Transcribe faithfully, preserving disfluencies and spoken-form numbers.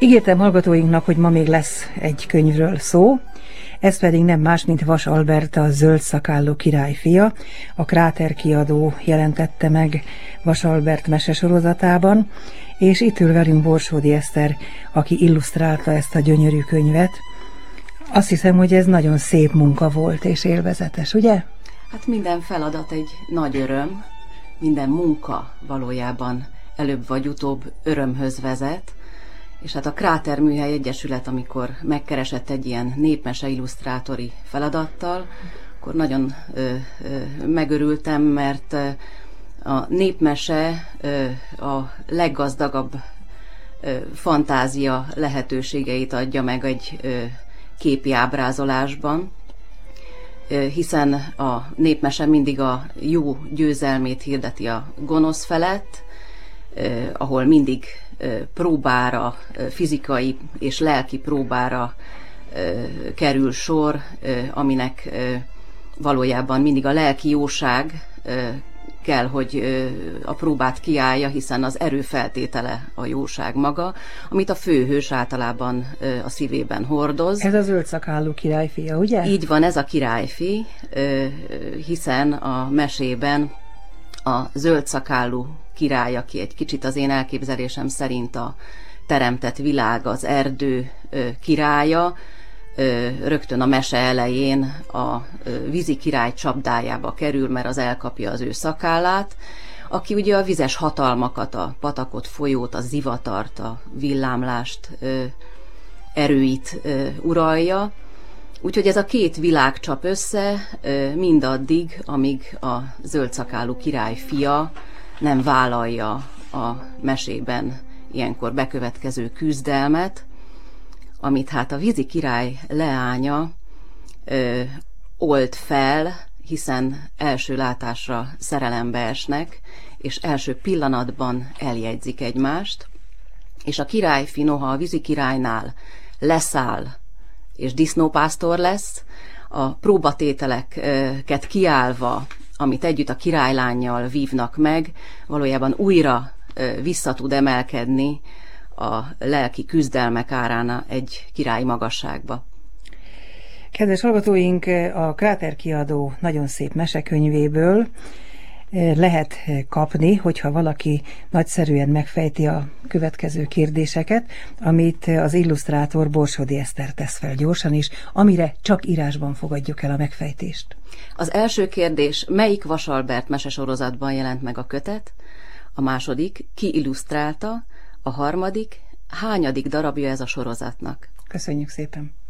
Ígértem hallgatóinknak, hogy ma még lesz egy könyvről szó, ez pedig nem más, mint Vas Albert, a Zöld szakállú király fia. A Kráter kiadó jelentette meg Vas Albert mesesorozatában, és itt ül velünk Borsódi Eszter, aki illusztrálta ezt a gyönyörű könyvet. Azt hiszem, hogy ez nagyon szép munka volt és élvezetes, ugye? Hát minden feladat egy nagy öröm, minden munka valójában előbb vagy utóbb örömhöz vezet, és hát a Kráter Műhely Egyesület, amikor megkeresett egy ilyen népmese illusztrátori feladattal, akkor nagyon ö, ö, megörültem, mert ö, a népmese ö, a leggazdagabb ö, fantázia lehetőségeit adja meg egy ö, képi ábrázolásban, ö, hiszen a népmese mindig a jó győzelmét hirdeti a gonosz felett, ö, ahol mindig próbára, fizikai és lelki próbára kerül sor, aminek valójában mindig a lelki jóság kell, hogy a próbát kiállja, hiszen az erőfeltétele a jóság maga, amit a főhős általában a szívében hordoz. Ez a zöld szakállú királyfia, ugye? Így van, ez a királyfi, hiszen a mesében a zöld szakállú király, aki egy kicsit az én elképzelésem szerint a teremtett világ, az erdő királya, rögtön a mese elején a vízi király csapdájába kerül, mert az elkapja az ő szakállát, aki ugye a vizes hatalmakat, a patakot, folyót, a zivatart, a villámlást, erőit uralja. Úgyhogy ez a két világ csap össze mindaddig, amíg a zöld szakállú király fia nem vállalja a mesében ilyenkor bekövetkező küzdelmet, amit hát a vízi király leánya ö, old fel, hiszen első látásra szerelembe esnek, és első pillanatban eljegyzik egymást, és a királyfi noha a vízi királynál leszáll, és disznópásztor lesz, a próbatételeket kiállva, amit együtt a királylánnyal vívnak meg, valójában újra vissza tud emelkedni a lelki küzdelmek árán egy királyi magasságba. Kedves hallgatóink, a Kráter kiadó nagyon szép mesekönyvéből lehet kapni, hogyha valaki nagyszerűen megfejti a következő kérdéseket, amit az illusztrátor Borsódi Eszter tesz fel gyorsan is, amire csak írásban fogadjuk el a megfejtést. Az első kérdés, melyik Vas Albert mesesorozatban jelent meg a kötet? A második, ki illusztrálta? A harmadik, hányadik darabja ez a sorozatnak? Köszönjük szépen!